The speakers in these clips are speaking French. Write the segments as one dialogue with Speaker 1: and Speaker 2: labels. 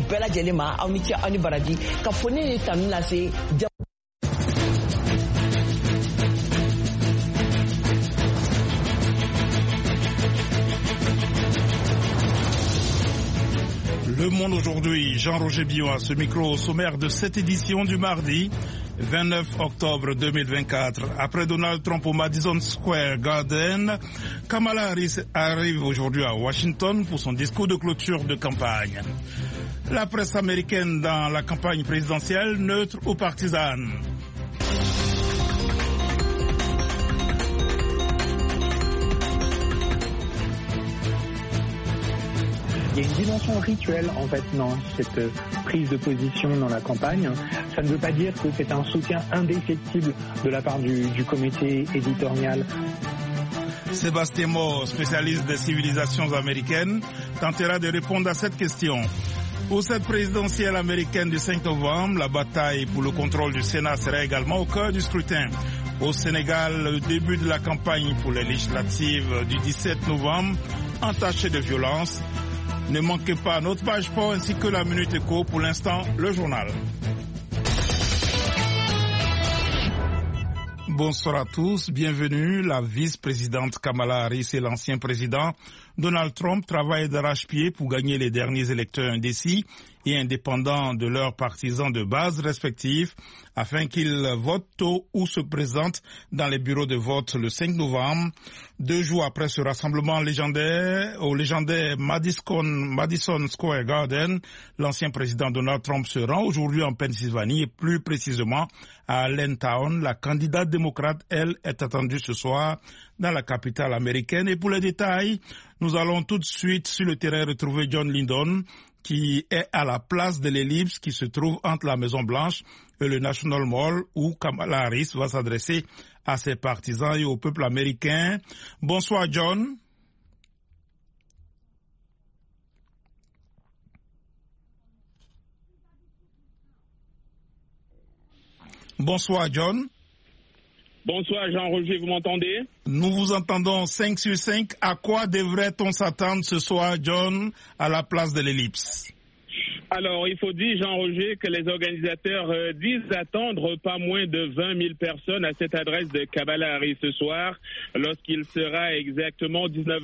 Speaker 1: bɛɛ lajɛlen ma aw ni ce aw ni baraji ka foni ni tanu lase.
Speaker 2: Le Monde aujourd'hui, Jean-Roger Billon à ce micro au sommaire de cette édition du mardi 29 octobre 2024. Après Donald Trump au Madison Square Garden, Kamala Harris arrive aujourd'hui à Washington pour son discours de clôture de campagne. La presse américaine dans la campagne présidentielle, neutre ou partisane.
Speaker 3: Il y a une dimension rituelle en fait dans cette prise de position dans la campagne. Ça ne veut pas dire que c'est un soutien indéfectible de la part du comité éditorial.
Speaker 2: Sébastien Moore, spécialiste des civilisations américaines, tentera de répondre à cette question. Pour cette présidentielle américaine du 5 novembre, la bataille pour le contrôle du Sénat sera également au cœur du scrutin. Au Sénégal, le début de la campagne pour les législatives du 17 novembre, entaché de violence. Ne manquez pas notre page sport ainsi que la Minute Éco. Pour l'instant, le journal. Bonsoir à tous, bienvenue. La vice-présidente Kamala Harris et l'ancien président Donald Trump travaillent d'arrache-pied pour gagner les derniers électeurs indécis et indépendants de leurs partisans de base respectifs afin qu'ils votent tôt ou se présentent dans les bureaux de vote le 5 novembre. 2 jours après ce rassemblement légendaire, au légendaire Madison Square Garden, l'ancien président Donald Trump se rend aujourd'hui en Pennsylvanie et plus précisément à Allentown. La candidate démocrate, elle, est attendue ce soir dans la capitale américaine. Et pour les détails, nous allons tout de suite sur le terrain retrouver John Lindon, qui est à la place de l'Ellipse, qui se trouve entre la Maison-Blanche et le National Mall, où Kamala Harris va s'adresser à ses partisans et au peuple américain. Bonsoir, John. Bonsoir, John.
Speaker 4: Bonsoir Jean-Roger, vous m'entendez?
Speaker 2: Nous vous entendons 5 sur 5. À quoi devrait-on s'attendre ce soir, John, à la place de l'Ellipse?
Speaker 4: Alors, il faut dire, Jean-Roger, que les organisateurs disent attendre pas moins de 20 000 personnes à cette adresse de Kamala Harris ce soir, lorsqu'il sera exactement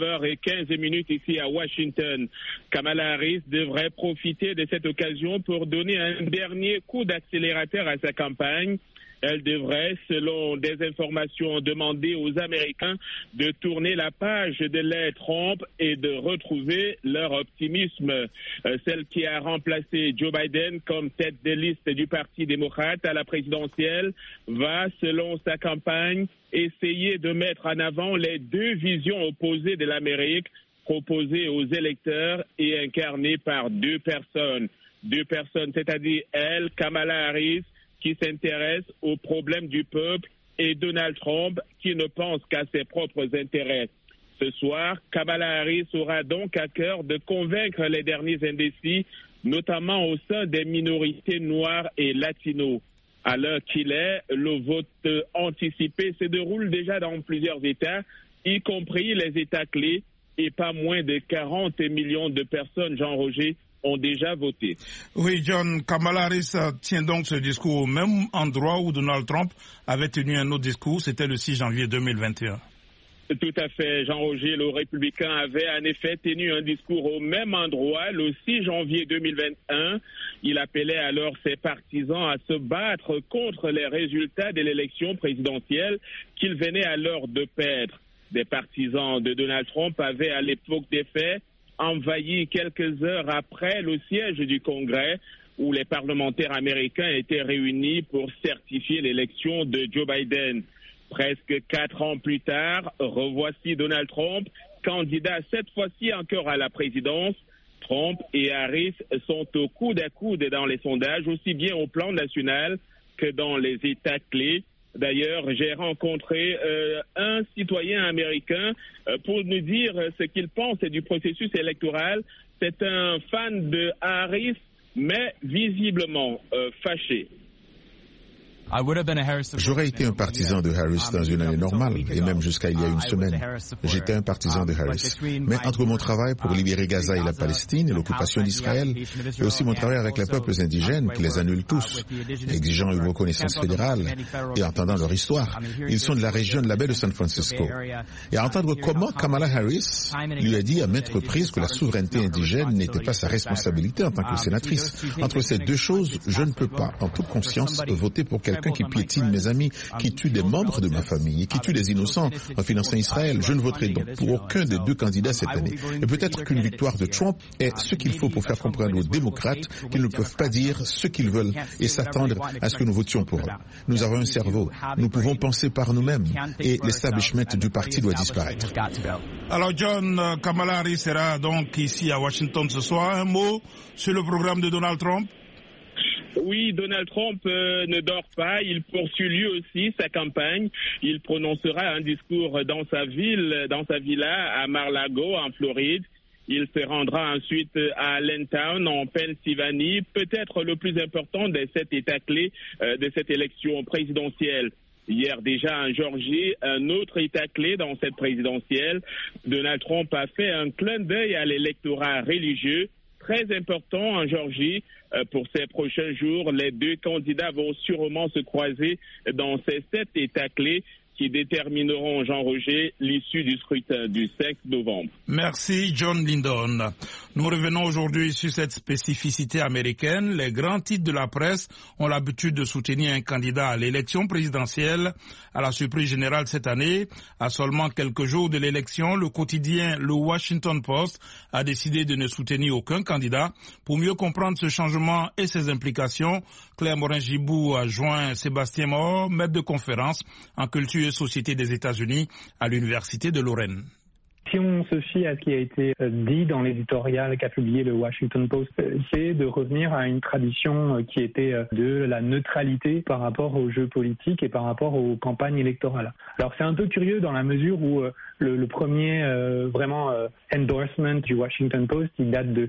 Speaker 4: 19h15 ici à Washington. Kamala Harris devrait profiter de cette occasion pour donner un dernier coup d'accélérateur à sa campagne. Elle devrait, selon des informations, demander aux Américains de tourner la page de l'ère Trump et de retrouver leur optimisme. Celle qui a remplacé Joe Biden comme tête de liste du Parti démocrate à la présidentielle va, selon sa campagne, essayer de mettre en avant les deux visions opposées de l'Amérique proposées aux électeurs et incarnées par deux personnes. Deux personnes, c'est-à-dire elle, Kamala Harris, qui s'intéresse aux problèmes du peuple, et Donald Trump, qui ne pense qu'à ses propres intérêts. Ce soir, Kamala Harris aura donc à cœur de convaincre les derniers indécis, notamment au sein des minorités noires et latinos. À l'heure qu'il est, le vote anticipé se déroule déjà dans plusieurs États, y compris les États clés, et pas moins de 40 millions de personnes, Jean-Roger, ont déjà voté.
Speaker 2: Oui, John, Kamala Harris tient donc ce discours au même endroit où Donald Trump avait tenu un autre discours, c'était le 6 janvier 2021.
Speaker 4: Tout à fait, Jean-Roger, le républicain avait en effet tenu un discours au même endroit le 6 janvier 2021. Il appelait alors ses partisans à se battre contre les résultats de l'élection présidentielle qu'il venait alors de perdre. Des partisans de Donald Trump avaient à l'époque des faits envahi quelques heures après le siège du Congrès où les parlementaires américains étaient réunis pour certifier l'élection de Joe Biden. Presque 4 ans plus tard, revoici Donald Trump, candidat cette fois-ci encore à la présidence. Trump et Harris sont au coude à coude dans les sondages, aussi bien au plan national que dans les États clés. D'ailleurs, j'ai rencontré un citoyen américain pour nous dire ce qu'il pense du processus électoral. C'est un fan de Harris, mais visiblement fâché.
Speaker 5: J'aurais été un partisan de Harris dans une année normale, et même jusqu'à il y a une semaine. J'étais un partisan de Harris. Mais entre mon travail pour libérer Gaza et la Palestine et l'occupation d'Israël, et aussi mon travail avec les peuples indigènes qui les annulent tous, exigeant une reconnaissance fédérale et entendant leur histoire, ils sont de la région de la baie de San Francisco. Et à entendre comment Kamala Harris lui a dit à maintes reprises que la souveraineté indigène n'était pas sa responsabilité en tant que sénatrice. Entre ces deux choses, je ne peux pas, en toute conscience, voter pour quelqu'un qui piétine mes amis, qui tue des membres de ma famille et qui tue des innocents en finançant Israël. Je ne voterai donc pour aucun des deux candidats cette année. Et peut-être qu'une victoire de Trump est ce qu'il faut pour faire comprendre aux démocrates qu'ils ne peuvent pas dire ce qu'ils veulent et s'attendre à ce que nous votions pour eux. Nous avons un cerveau, nous pouvons penser par nous-mêmes et l'establishment du parti doit disparaître.
Speaker 2: Alors John, Kamala Harris sera donc ici à Washington ce soir. Un mot sur le programme de Donald Trump?
Speaker 4: Oui, Donald Trump ne dort pas. Il poursuit lui aussi sa campagne. Il prononcera un discours dans sa villa à Mar-a-Lago, en Floride. Il se rendra ensuite à Allentown, en Pennsylvanie, peut-être le plus important des 7 États clés de cette élection présidentielle. Hier déjà en Géorgie, un autre État clé dans cette présidentielle. Donald Trump a fait un clin d'œil à l'électorat religieux. Très important en Géorgie. Pour ces prochains jours, les deux candidats vont sûrement se croiser dans ces 7 États clés qui détermineront, Jean-Roger, l'issue du scrutin du 5 novembre.
Speaker 2: Merci, John Lindon. Nous revenons aujourd'hui sur cette spécificité américaine. Les grands titres de la presse ont l'habitude de soutenir un candidat à l'élection présidentielle. À la surprise générale cette année, à seulement quelques jours de l'élection, le quotidien Le Washington Post a décidé de ne soutenir aucun candidat. Pour mieux comprendre ce changement et ses implications, Claire Morin-Gibou a joint Sébastien Maur, maître de conférence en culture et société des États-Unis à l'Université de Lorraine.
Speaker 3: Si on se fie à ce qui a été dit dans l'éditorial qu'a publié le Washington Post, c'est de revenir à une tradition qui était de la neutralité par rapport aux jeux politiques et par rapport aux campagnes électorales. Alors c'est un peu curieux dans la mesure où le premier vraiment endorsement du Washington Post, il date de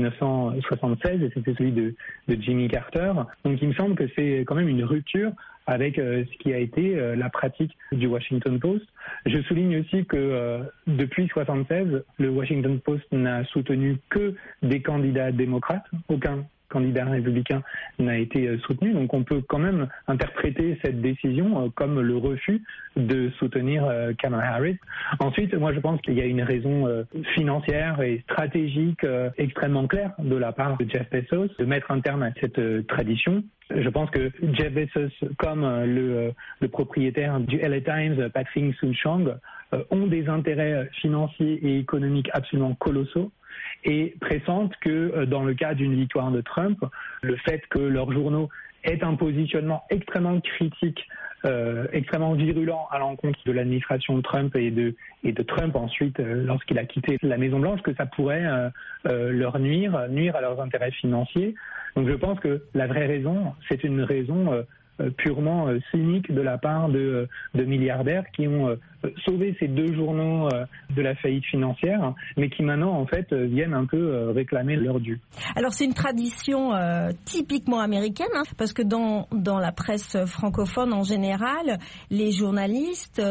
Speaker 3: 1976 et c'était celui de Jimmy Carter. Donc il me semble que c'est quand même une rupture avec ce qui a été la pratique du Washington Post. Je souligne aussi que depuis 1976, le Washington Post n'a soutenu que des candidats démocrates, aucun candidat républicain n'a été soutenu. Donc on peut quand même interpréter cette décision comme le refus de soutenir Kamala Harris. Ensuite, moi je pense qu'il y a une raison financière et stratégique extrêmement claire de la part de Jeff Bezos de mettre un terme à cette tradition. Je pense que Jeff Bezos, comme le propriétaire du LA Times, Patrick Soon-Shiong, ont des intérêts financiers et économiques absolument colossaux et pressentent que dans le cas d'une victoire de Trump, le fait que leurs journaux aient un positionnement extrêmement critique, extrêmement virulent à l'encontre de l'administration de Trump et de Trump ensuite lorsqu'il a quitté la Maison-Blanche, que ça pourrait leur nuire à leurs intérêts financiers. Donc je pense que la vraie raison, c'est une raison purement cynique de la part de milliardaires qui ont sauvé ces deux journaux de la faillite financière, mais qui maintenant en fait viennent un peu réclamer leur dû.
Speaker 6: Alors c'est une tradition typiquement américaine, parce que dans la presse francophone en général, les journalistes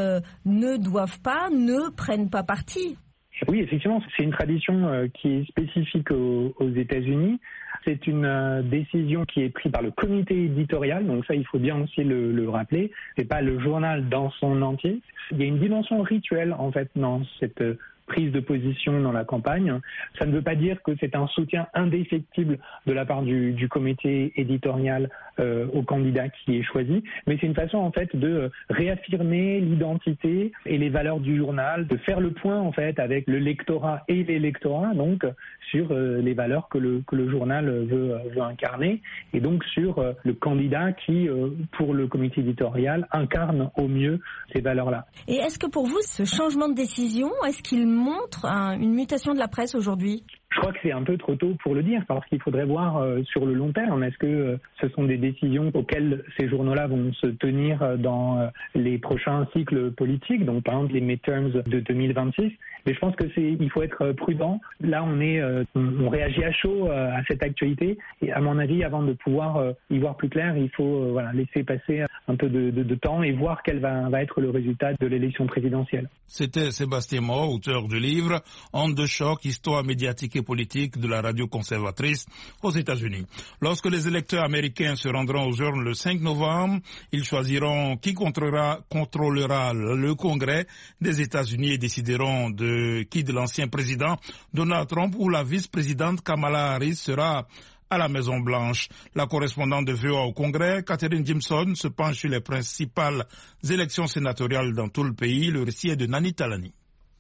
Speaker 6: ne prennent pas parti.
Speaker 3: Oui, effectivement, c'est une tradition qui est spécifique aux États-Unis. C'est une décision qui est prise par le comité éditorial, donc ça il faut bien aussi le rappeler. C'est pas le journal dans son entier. Il y a une dimension rituelle en fait dans cette prise de position dans la campagne. Ça ne veut pas dire que c'est un soutien indéfectible de la part du comité éditorial au candidat qui est choisi, mais c'est une façon en fait de réaffirmer l'identité et les valeurs du journal, de faire le point en fait avec le lectorat et l'électorat donc sur les valeurs que le journal veut incarner et donc sur le candidat qui pour le comité éditorial incarne au mieux ces valeurs-là.
Speaker 6: Et est-ce que pour vous ce changement de décision, est-ce qu'il montre une mutation de la presse aujourd'hui ?
Speaker 3: Je crois que c'est un peu trop tôt pour le dire parce qu'il faudrait voir sur le long terme. Est-ce que ce sont des décisions auxquelles ces journaux-là vont se tenir dans les prochains cycles politiques, donc par exemple les midterms de 2026. Mais je pense que il faut être prudent. Là, on réagit à chaud à cette actualité. Et à mon avis, avant de pouvoir y voir plus clair, il faut laisser passer un peu de temps et voir quel va être le résultat de l'élection présidentielle.
Speaker 2: C'était Sébastien Moreau, auteur du livre « Onde de choc, histoire médiatique et politique de la radio conservatrice aux États-Unis ». Lorsque les électeurs américains se rendront aux urnes le 5 novembre, ils choisiront qui contrôlera le Congrès des États-Unis et décideront qui de l'ancien président Donald Trump ou la vice-présidente Kamala Harris sera à la Maison-Blanche. La correspondante de VOA au Congrès, Catherine Jimson, se penche sur les principales élections sénatoriales dans tout le pays. Le récit est de Nani Talani.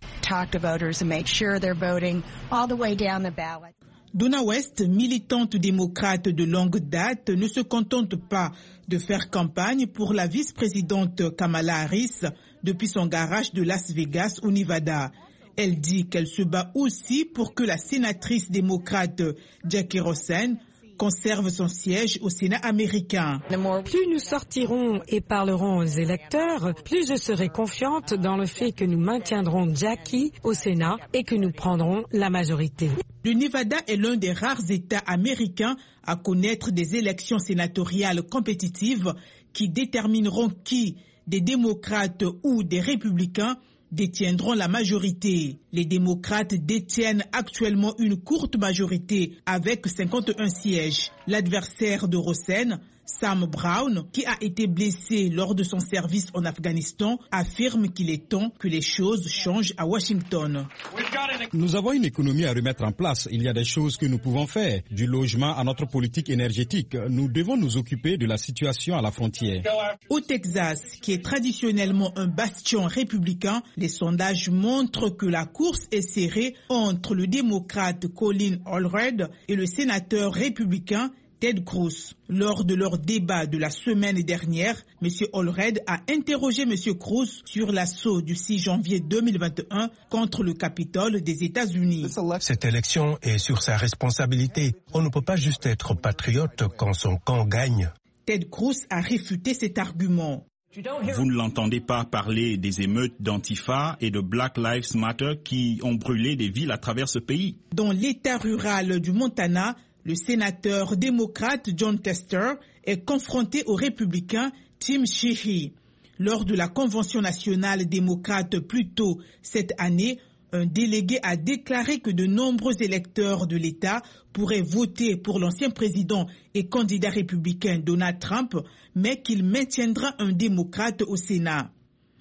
Speaker 7: Donna West, militante démocrate de longue date, ne se contente pas de faire campagne pour la vice-présidente Kamala Harris depuis son garage de Las Vegas au Nevada. Elle dit qu'elle se bat aussi pour que la sénatrice démocrate Jackie Rosen conserve son siège au Sénat américain.
Speaker 8: Plus nous sortirons et parlerons aux électeurs, plus je serai confiante dans le fait que nous maintiendrons Jackie au Sénat et que nous prendrons la majorité.
Speaker 7: Le Nevada est l'un des rares États américains à connaître des élections sénatoriales compétitives qui détermineront qui, des démocrates ou des républicains, détiendront la majorité. Les démocrates détiennent actuellement une courte majorité avec 51 sièges. L'adversaire de Rosen, Sam Brown, qui a été blessé lors de son service en Afghanistan, affirme qu'il est temps que les choses changent à Washington.
Speaker 9: Nous avons une économie à remettre en place. Il y a des choses que nous pouvons faire, du logement à notre politique énergétique. Nous devons nous occuper de la situation à la frontière.
Speaker 7: Au Texas, qui est traditionnellement un bastion républicain, les sondages montrent que la course est serrée entre le démocrate Colin Allred et le sénateur républicain Ted Cruz. Lors de leur débat de la semaine dernière, M. Allred a interrogé M. Cruz sur l'assaut du 6 janvier 2021 contre le Capitole des États-Unis.
Speaker 10: Cette élection est sur sa responsabilité. On ne peut pas juste être patriote quand son camp gagne.
Speaker 7: Ted Cruz a réfuté cet argument.
Speaker 11: Vous ne l'entendez pas parler des émeutes d'Antifa et de Black Lives Matter qui ont brûlé des villes à travers ce pays.
Speaker 7: Dans l'État rural du Montana, le sénateur démocrate Jon Tester est confronté au républicain Tim Sheehy. Lors de la Convention nationale démocrate plus tôt cette année, un délégué a déclaré que de nombreux électeurs de l'État pourraient voter pour l'ancien président et candidat républicain Donald Trump, mais qu'il maintiendra un démocrate au Sénat.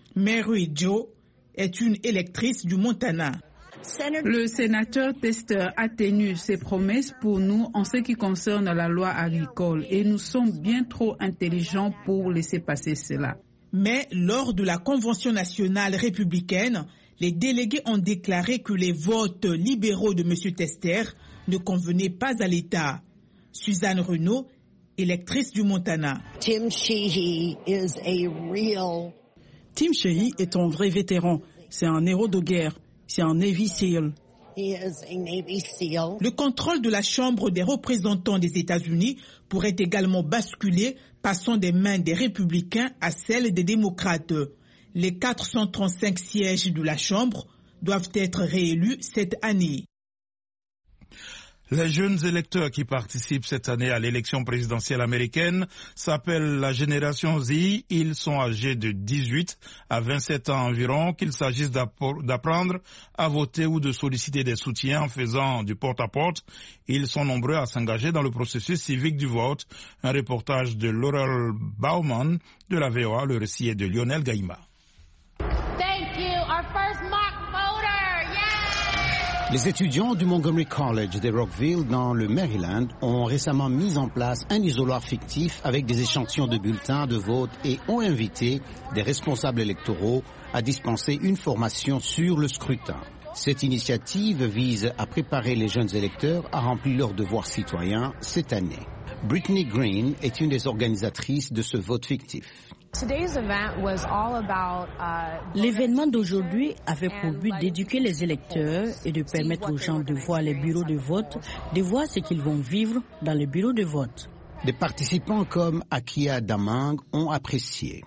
Speaker 7: Mary Jo est une électrice du Montana.
Speaker 12: Le sénateur Tester a tenu ses promesses pour nous en ce qui concerne la loi agricole et nous sommes bien trop intelligents pour laisser passer cela.
Speaker 7: Mais lors de la Convention nationale républicaine, les délégués ont déclaré que les votes libéraux de M. Tester ne convenaient pas à l'État. Suzanne Renaud, électrice du Montana.
Speaker 13: Tim Sheehy
Speaker 14: est un vrai vétéran. C'est un héros de guerre. C'est un Navy SEAL.
Speaker 7: Le contrôle de la Chambre des représentants des États-Unis pourrait également basculer, passant des mains des républicains à celles des démocrates. Les 435 sièges de la Chambre doivent être réélus cette année.
Speaker 2: Les jeunes électeurs qui participent cette année à l'élection présidentielle américaine s'appellent la génération Z. Ils sont âgés de 18 à 27 ans environ, qu'il s'agisse d'apprendre à voter ou de solliciter des soutiens en faisant du porte-à-porte. Ils sont nombreux à s'engager dans le processus civique du vote. Un reportage de Laurel Baumann de la VOA. Le récit est de Lionel Gaïma.
Speaker 15: Les étudiants du Montgomery College de Rockville dans le Maryland ont récemment mis en place un isoloir fictif avec des échantillons de bulletins de vote et ont invité des responsables électoraux à dispenser une formation sur le scrutin. Cette initiative vise à préparer les jeunes électeurs à remplir leurs devoirs citoyens cette année. Brittany Green est une des organisatrices de ce vote fictif.
Speaker 14: L'événement d'aujourd'hui avait pour but d'éduquer les électeurs et de permettre aux gens de voir les bureaux de vote, de voir ce qu'ils vont vivre dans les bureaux de vote.
Speaker 15: Des participants comme Akia Damang ont apprécié.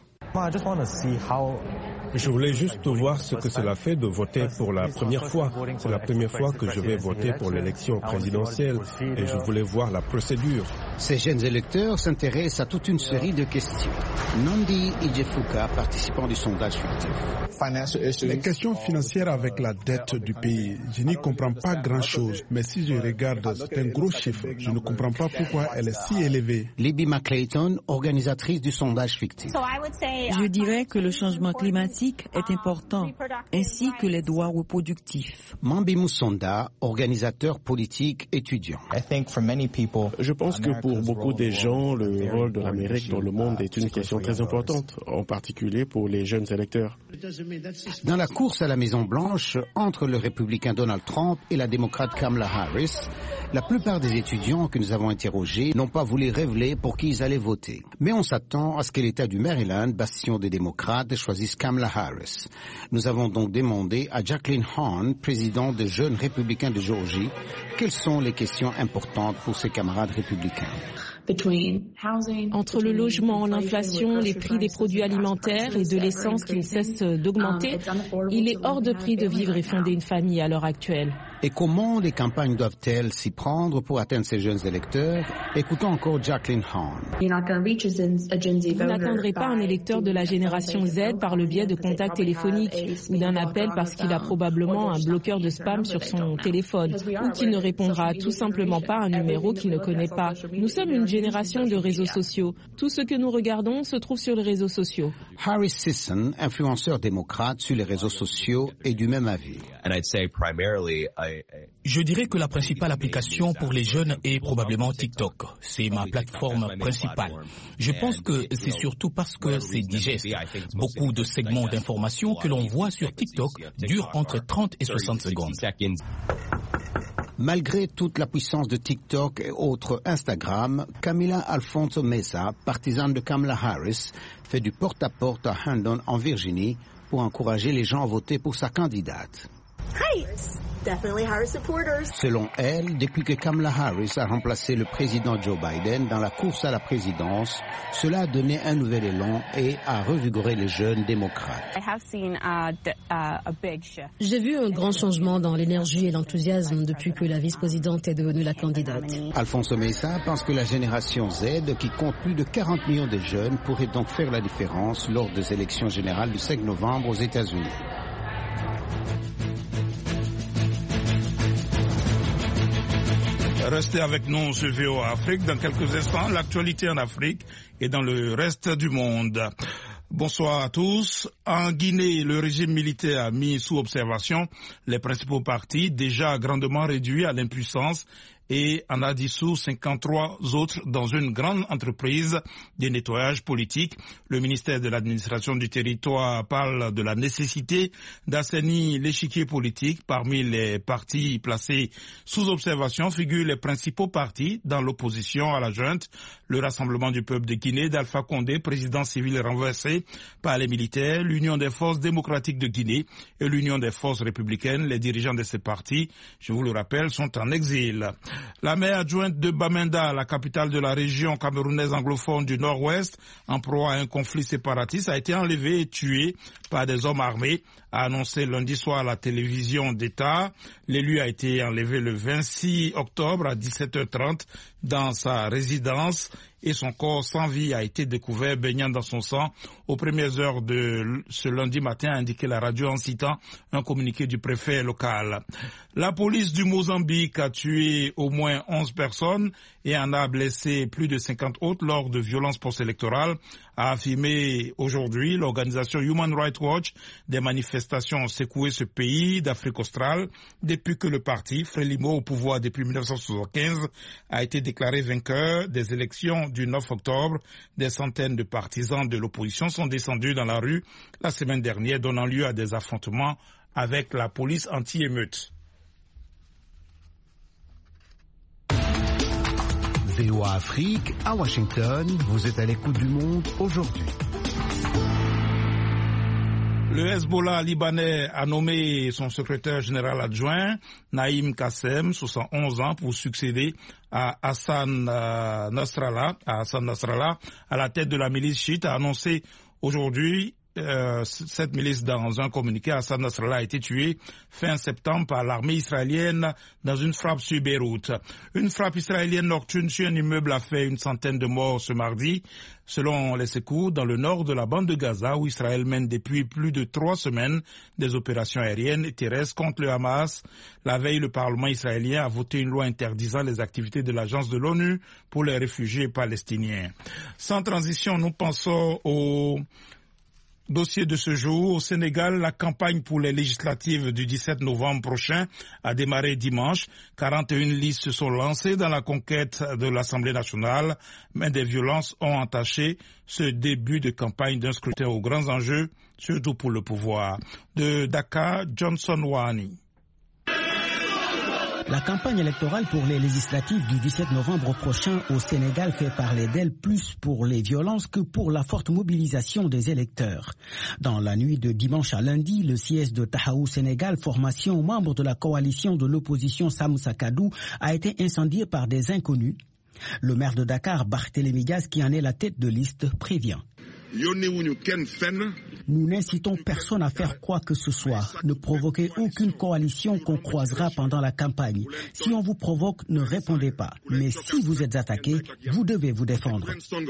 Speaker 10: Je voulais juste voir ce que cela fait de voter pour la première fois. C'est la première fois que je vais voter pour l'élection présidentielle et je voulais voir la procédure.
Speaker 15: Ces jeunes électeurs s'intéressent à toute une série de questions. Nandi Ijefuka, participant du sondage fictif.
Speaker 13: Les questions financières avec la dette du pays, je n'y comprends pas grand-chose. Mais si je regarde, c'est un gros chiffre. Je ne comprends pas pourquoi elle est si élevée.
Speaker 15: Libby McClayton, organisatrice du sondage fictif.
Speaker 14: Je dirais que le changement climatique est important, ainsi que les droits reproductifs.
Speaker 15: Mambi Moussonda, organisateur politique étudiant.
Speaker 16: Je pense que pour beaucoup de gens, le rôle de l'Amérique dans le monde est une question très importante, en particulier pour les jeunes électeurs.
Speaker 15: Dans la course à la Maison-Blanche, entre le républicain Donald Trump et la démocrate Kamala Harris, la plupart des étudiants que nous avons interrogés n'ont pas voulu révéler pour qui ils allaient voter. Mais on s'attend à ce que l'État du Maryland, bastion des démocrates, choisisse Kamala Harris. Nous avons donc demandé à Jacqueline Hahn, présidente des jeunes républicains de Géorgie, quelles sont les questions importantes pour ses camarades républicains.
Speaker 17: Entre le logement, l'inflation, les prix des produits alimentaires et de l'essence qui ne cessent d'augmenter, il est hors de prix de vivre et fonder une famille à l'heure actuelle.
Speaker 15: Et comment les campagnes doivent-elles s'y prendre pour atteindre ces jeunes électeurs? Écoutons encore Jacqueline Hahn.
Speaker 17: Vous n'atteindrez pas un électeur de la génération Z par le biais de contacts téléphoniques ou d'un appel parce qu'il a probablement un bloqueur de spam sur son téléphone ou qu'il ne répondra tout simplement pas à un numéro qu'il ne connaît pas. Nous sommes une génération de réseaux sociaux. Tout ce que nous regardons se trouve sur les réseaux sociaux.
Speaker 15: Harry Sisson, influenceur démocrate sur les réseaux sociaux, est du même avis.
Speaker 18: Je dirais que la principale application pour les jeunes est probablement TikTok. C'est ma plateforme principale. Je pense que c'est surtout parce que c'est digeste. Beaucoup de segments d'informations que l'on voit sur TikTok durent entre 30 et 60 secondes.
Speaker 15: Malgré toute la puissance de TikTok et autres Instagram, Camila Alfonso Mesa, partisane de Kamala Harris, fait du porte-à-porte à Herndon en Virginie pour encourager les gens à voter pour sa candidate. Selon elle, depuis que Kamala Harris a remplacé le président Joe Biden dans la course à la présidence, cela a donné un nouvel élan et a revigoré les jeunes démocrates.
Speaker 19: J'ai vu un grand changement dans l'énergie et l'enthousiasme depuis que la vice-présidente est devenue la candidate.
Speaker 15: Alfonso Mesa pense que la génération Z, qui compte plus de 40 millions de jeunes, pourrait donc faire la différence lors des élections générales du 5 novembre aux États-Unis.
Speaker 2: Restez avec nous sur VOA Afrique. Dans quelques instants, l'actualité en Afrique et dans le reste du monde. Bonsoir à tous. En Guinée, le régime militaire a mis sous observation les principaux partis, déjà grandement réduits à l'impuissance, et en a dissous 53 autres dans une grande entreprise de nettoyage politique. Le ministère de l'administration du territoire parle de la nécessité d'assainir l'échiquier politique. Parmi les partis placés sous observation figurent les principaux partis dans l'opposition à la junte, le Rassemblement du peuple de Guinée d'Alpha Condé, président civil renversé par les militaires, l'Union des forces démocratiques de Guinée et l'Union des forces républicaines. Les dirigeants de ces partis, je vous le rappelle, sont en exil. La maire adjointe de Bamenda, la capitale de la région camerounaise anglophone du Nord-Ouest, en proie à un conflit séparatiste, a été enlevée et tuée par des hommes armés, a annoncé lundi soir à la télévision d'État. L'élu a été enlevé le 26 octobre à 17h30 dans sa résidence et son corps sans vie a été découvert baignant dans son sang aux premières heures de ce lundi matin, a indiqué la radio en citant un communiqué du préfet local. La police du Mozambique a tué au moins 11 personnes et en a blessé plus de 50 autres lors de violences post-électorales, a affirmé aujourd'hui l'organisation Human Rights Watch. Des manifestations ont secoué ce pays d'Afrique australe depuis que le parti Frelimo, au pouvoir depuis 1975, a été déclaré vainqueur des élections du 9 octobre. Des centaines de partisans de l'opposition sont descendus dans la rue la semaine dernière, donnant lieu à des affrontements avec la police anti-émeute.
Speaker 20: VOA Afrique, à Washington, vous êtes à l'écoute du monde aujourd'hui.
Speaker 2: Le Hezbollah libanais a nommé son secrétaire général adjoint, Naïm Kassem, 71 ans, pour succéder à Hassan Nasrallah, à la tête de la milice chiite, a annoncé aujourd'hui cette milice dans un communiqué. Hassan Nasrallah a été tué fin septembre par l'armée israélienne dans une frappe sur Beyrouth. Une frappe israélienne nocturne sur un immeuble a fait une centaine de morts ce mardi, selon les secours, dans le nord de la bande de Gaza, où Israël mène depuis plus de 3 semaines des opérations aériennes et terrestres contre le Hamas. La veille, le Parlement israélien a voté une loi interdisant les activités de l'Agence de l'ONU pour les réfugiés palestiniens. Sans transition, nous pensons au dossier de ce jour. Au Sénégal, la campagne pour les législatives du 17 novembre prochain a démarré dimanche. 41 listes se sont lancées dans la conquête de l'Assemblée nationale, mais des violences ont entaché ce début de campagne d'un scrutin aux grands enjeux, surtout pour le pouvoir. De Dakar, Johnson Wani.
Speaker 20: La campagne électorale pour les législatives du 17 novembre prochain au Sénégal fait parler d'elle plus pour les violences que pour la forte mobilisation des électeurs. Dans la nuit de dimanche à lundi, le siège de Tahaou Sénégal, formation membre de la coalition de l'opposition Samoussa Kadou, a été incendié par des inconnus. Le maire de Dakar, Barthélémy Dias, qui en est la tête de liste, prévient. Nous n'incitons personne à faire quoi que ce soit. Ne provoquez aucune coalition qu'on croisera pendant la campagne. Si on vous provoque, ne répondez pas. Mais si vous êtes attaqué, vous devez vous défendre.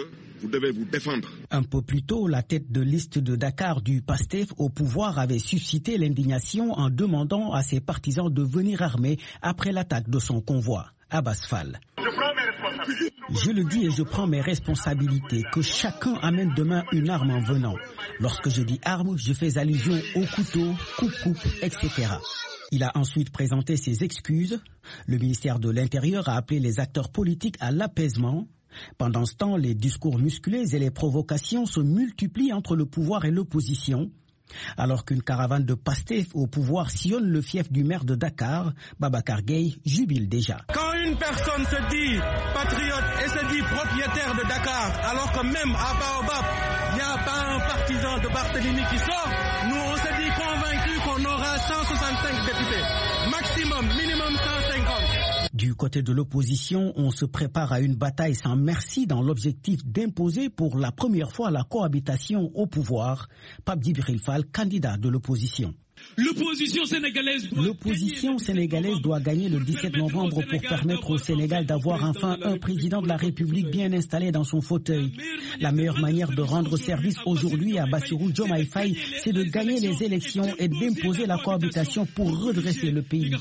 Speaker 20: Un peu plus tôt, la tête de liste de Dakar du PASTEF au pouvoir avait suscité l'indignation en demandant à ses partisans de venir armés après l'attaque de son convoi. Abbas Fall. Je le dis et je prends mes responsabilités, que chacun amène demain une arme en venant. Lorsque je dis arme, je fais allusion au couteau, coupe-coupe, etc. Il a ensuite présenté ses excuses. Le ministère de l'Intérieur a appelé les acteurs politiques à l'apaisement. Pendant ce temps, les discours musclés et les provocations se multiplient entre le pouvoir et l'opposition. Alors qu'une caravane de PASTEF au pouvoir sillonne le fief du maire de Dakar, Babacar Gueye jubile déjà.
Speaker 21: Quand une personne se dit patriote et se dit propriétaire de Dakar, alors que même à Baobab, il n'y a pas un partisan de Barthélémy qui sort, nous on se dit convaincus qu'on aura 165 députés. Maximum, minimum 150.
Speaker 20: Du côté de l'opposition, on se prépare à une bataille sans merci dans l'objectif d'imposer pour la première fois la cohabitation au pouvoir. Pape Djibril Fall, candidat de l'opposition.
Speaker 22: L'opposition sénégalaise
Speaker 20: doit gagner le 17 novembre pour permettre au Sénégal d'avoir enfin un président de la République bien installé dans son fauteuil. La meilleure manière de rendre service aujourd'hui à Bassirou Diomaye Faye, c'est de gagner les élections et d'imposer la cohabitation pour redresser le pays.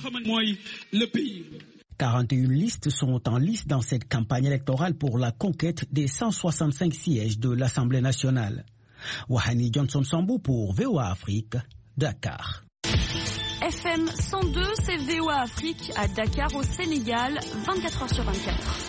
Speaker 20: 41 listes sont en lice dans cette campagne électorale pour la conquête des 165 sièges de l'Assemblée nationale. Wahani Johnson Sambou pour VOA Afrique, Dakar.
Speaker 23: FM 102, c'est VOA Afrique à Dakar au Sénégal, 24h/24.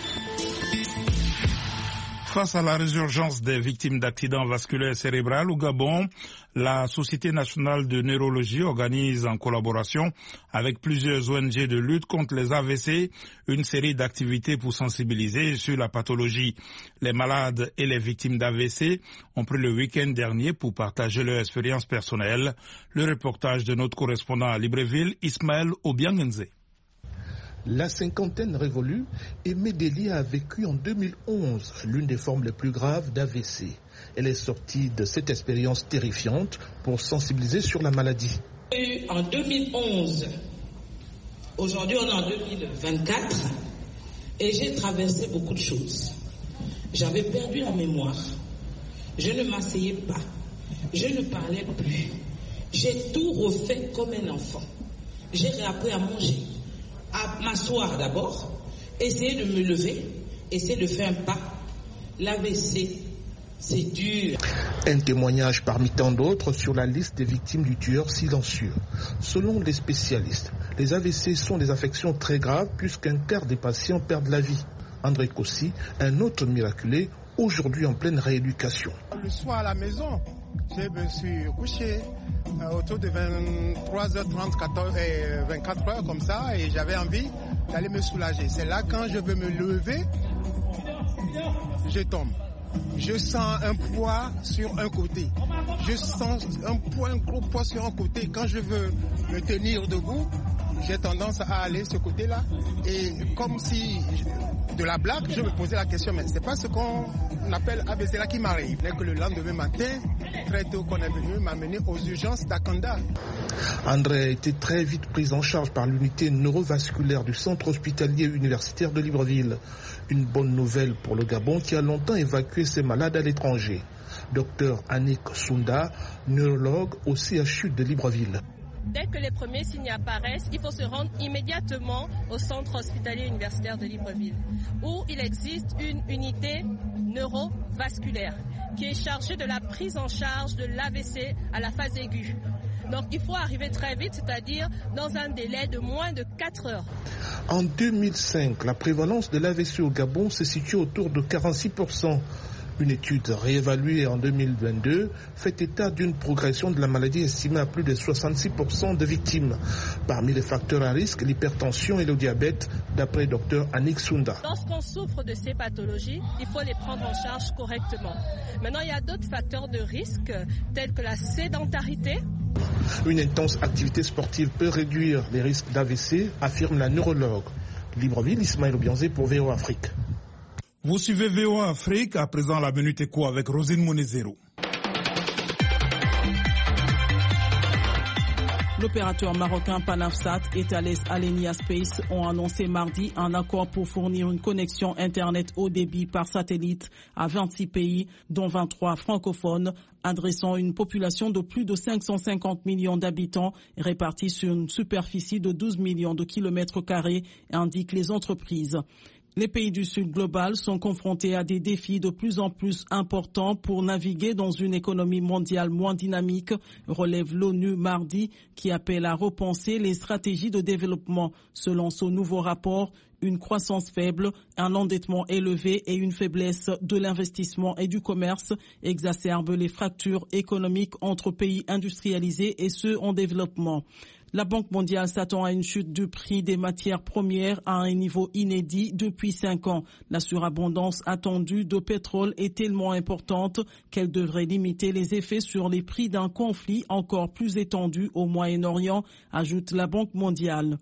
Speaker 2: Face à la résurgence des victimes d'accidents vasculaires cérébraux au Gabon, la Société nationale de neurologie organise en collaboration avec plusieurs ONG de lutte contre les AVC une série d'activités pour sensibiliser sur la pathologie. Les malades et les victimes d'AVC ont pris le week-end dernier pour partager leur expérience personnelle. Le reportage de notre correspondant à Libreville, Ismaël Obiangenze.
Speaker 24: La cinquantaine révolue, Aimée Deli a vécu en 2011 l'une des formes les plus graves d'AVC. Elle est sortie de cette expérience terrifiante pour sensibiliser sur la maladie.
Speaker 25: En 2011, aujourd'hui on est en 2024 et j'ai traversé beaucoup de choses. J'avais perdu la mémoire, je ne m'asseyais pas, je ne parlais plus. J'ai tout refait comme un enfant. J'ai réappris à manger, à m'asseoir d'abord, essayer de me lever, essayer de faire un pas. L'AVC, c'est dur.
Speaker 24: Un témoignage parmi tant d'autres sur la liste des victimes du tueur silencieux. Selon les spécialistes, les AVC sont des affections très graves puisqu'un quart des patients perdent la vie. André Kossi, un autre miraculé, aujourd'hui en pleine rééducation.
Speaker 26: Le soir à la maison, je me suis couché autour de 23h30, 24 heures comme ça, et j'avais envie d'aller me soulager. C'est là quand je veux me lever, je tombe. Je sens un poids sur un côté. je sens un gros poids sur un côté. Quand je veux me tenir debout, j'ai tendance à aller ce côté-là. Et comme si, de la blague, je me posais la question, mais c'est pas ce qu'on appelle AVC là qui m'arrive. Dès que le lendemain matin, très tôt qu'on est venu m'amener aux urgences d'Akanda.
Speaker 24: André a été très vite pris en charge par l'unité neurovasculaire du centre hospitalier universitaire de Libreville. Une bonne nouvelle pour le Gabon qui a longtemps évacué ses malades à l'étranger. Docteur Annick Sounda, neurologue au CHU de Libreville.
Speaker 1: Dès que les premiers signes apparaissent, il faut se rendre immédiatement au centre hospitalier universitaire de Libreville, où il existe une unité neurovasculaire qui est chargée de la prise en charge de l'AVC à la phase aiguë. Donc il faut arriver très vite, c'est-à-dire dans un délai de moins de 4 heures.
Speaker 24: En 2005, la prévalence de l'AVC au Gabon se situe autour de 46%. Une étude réévaluée en 2022 fait état d'une progression de la maladie estimée à plus de 66% de victimes. Parmi les facteurs à risque, l'hypertension et le diabète, d'après Dr Annick Sounda.
Speaker 1: Lorsqu'on souffre de ces pathologies, il faut les prendre en charge correctement. Maintenant, il y a d'autres facteurs de risque, tels que la sédentarité.
Speaker 24: Une intense activité sportive peut réduire les risques d'AVC, affirme la neurologue. Libreville, Ismaël Obianzé pour VOA Afrique.
Speaker 2: Vous suivez VOA Afrique, à présent la Minute Éco avec Rosine Monezero.
Speaker 3: L'opérateur marocain Panafsat et Thales Alenia Space ont annoncé mardi un accord pour fournir une connexion Internet haut débit par satellite à 26 pays, dont 23 francophones, adressant une population de plus de 550 millions d'habitants répartis sur une superficie de 12 millions de kilomètres carrés, indiquent les entreprises. Les pays du Sud global sont confrontés à des défis de plus en plus importants pour naviguer dans une économie mondiale moins dynamique, relève l'ONU mardi, qui appelle à repenser les stratégies de développement. Selon ce nouveau rapport, une croissance faible, un endettement élevé et une faiblesse de l'investissement et du commerce exacerbent les fractures économiques entre pays industrialisés et ceux en développement. La Banque mondiale s'attend à une chute du prix des matières premières à un niveau inédit depuis 5 ans. La surabondance attendue de pétrole est tellement importante qu'elle devrait limiter les effets sur les prix d'un conflit encore plus étendu au Moyen-Orient, ajoute la Banque mondiale.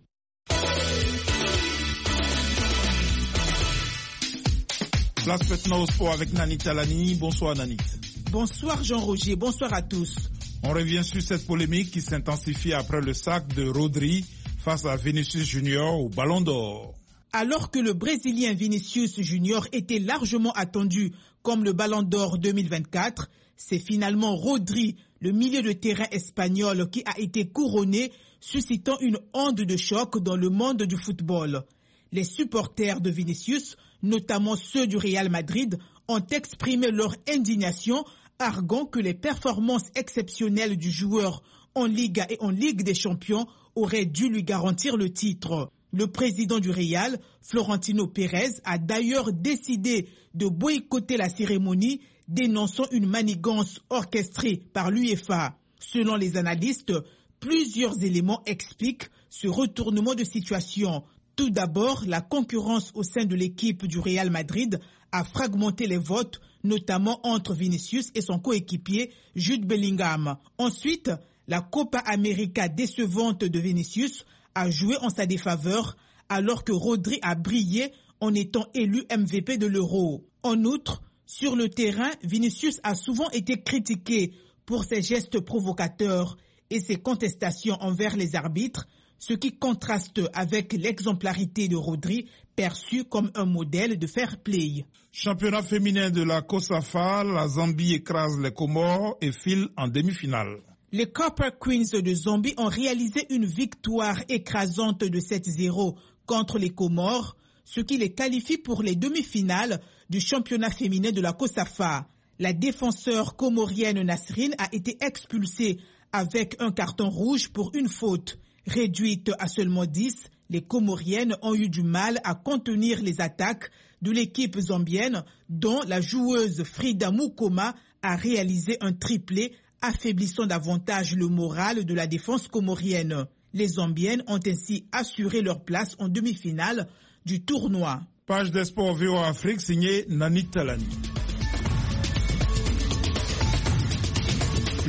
Speaker 2: Place maintenant au sport avec Nanit Talani. Bonsoir Nanit.
Speaker 7: Bonsoir Jean-Roger, bonsoir à tous.
Speaker 2: On revient sur cette polémique qui s'intensifie après le sac de Rodri face à Vinicius Junior au Ballon d'Or.
Speaker 7: Alors que le Brésilien Vinicius Junior était largement attendu comme le Ballon d'Or 2024, c'est finalement Rodri, le milieu de terrain espagnol, qui a été couronné, suscitant une onde de choc dans le monde du football. Les supporters de Vinicius, notamment ceux du Real Madrid, ont exprimé leur indignation, arguant que les performances exceptionnelles du joueur en Liga et en Ligue des Champions auraient dû lui garantir le titre. Le président du Real, Florentino Pérez, a d'ailleurs décidé de boycotter la cérémonie, dénonçant une manigance orchestrée par l'UEFA. Selon les analystes, plusieurs éléments expliquent ce retournement de situation. Tout d'abord, la concurrence au sein de l'équipe du Real Madrid a fragmenté les votes, notamment entre Vinicius et son coéquipier Jude Bellingham. Ensuite, la Copa América décevante de Vinicius a joué en sa défaveur, alors que Rodri a brillé en étant élu MVP de l'Euro. En outre, sur le terrain, Vinicius a souvent été critiqué pour ses gestes provocateurs et ses contestations envers les arbitres, ce qui contraste avec l'exemplarité de Rodri, perçu comme un modèle de fair play.
Speaker 2: Championnat féminin de la COSAFA, la Zambie écrase les Comores et file en demi-finale.
Speaker 7: Les Copper Queens de Zambie ont réalisé une victoire écrasante de 7-0 contre les Comores, ce qui les qualifie pour les demi-finales du championnat féminin de la COSAFA. La défenseur comorienne Nasrine a été expulsée avec un carton rouge pour une faute. Réduites à seulement 10, les Comoriennes ont eu du mal à contenir les attaques de l'équipe zambienne, dont la joueuse Frida Mukoma a réalisé un triplé, affaiblissant davantage le moral de la défense comorienne. Les Zambiennes ont ainsi assuré leur place en demi-finale du tournoi.
Speaker 2: Page des sports VOA Afrique signée Nanit Talani.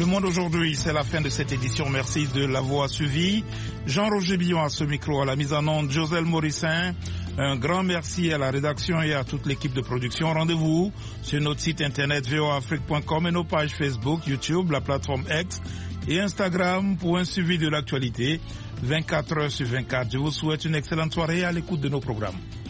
Speaker 2: Le Monde aujourd'hui, c'est la fin de cette édition. Merci de l'avoir suivi. Jean-Roger Billon à ce micro, à la mise en onde, Joselle Morissin. Un grand merci à la rédaction et à toute l'équipe de production. Rendez-vous sur notre site internet voafrique.com et nos pages Facebook, YouTube, la plateforme X et Instagram pour un suivi de l'actualité 24 heures sur 24. Je vous souhaite une excellente soirée à l'écoute de nos programmes.